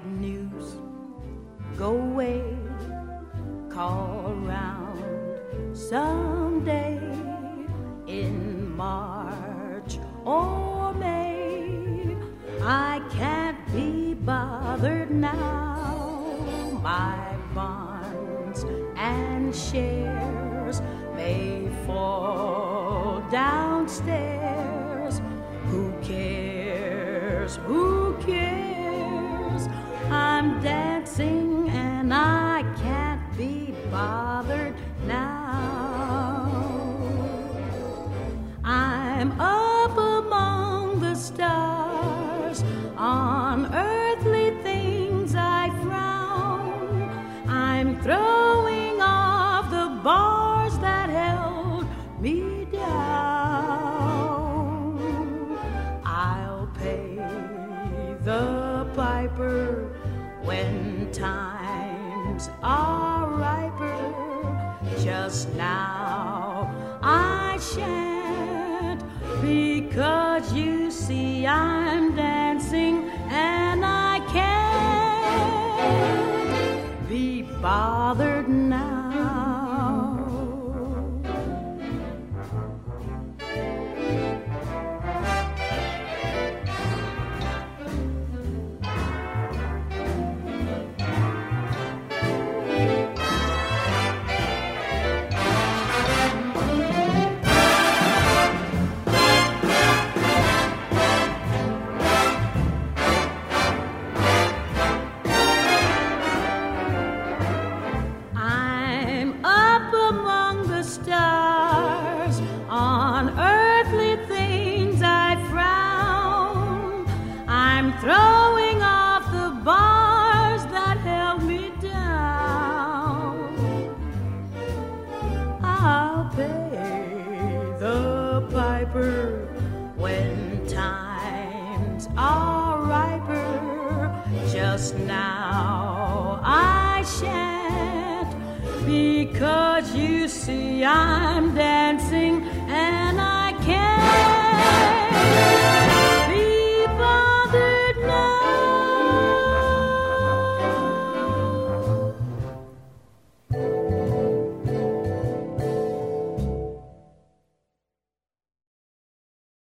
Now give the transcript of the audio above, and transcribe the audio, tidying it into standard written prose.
news. Go away, call round someday in March or May. I can't be bothered now. My bonds and shares may fall downstairs. Who cares? Who cares? I'm dancing and I can't be bothered now. I'm up among the stars. On earthly things I frown. I'm throwing off the bars that held me down. I'll pay the piper when times are riper. Just now I shan't, because you see I'm dancing and I can't be bothered now. Stars, on earthly things I frown. I'm throwing off the bars that held me down. I'll pay the piper when times are riper. Just now I shan't, because you see I'm dancing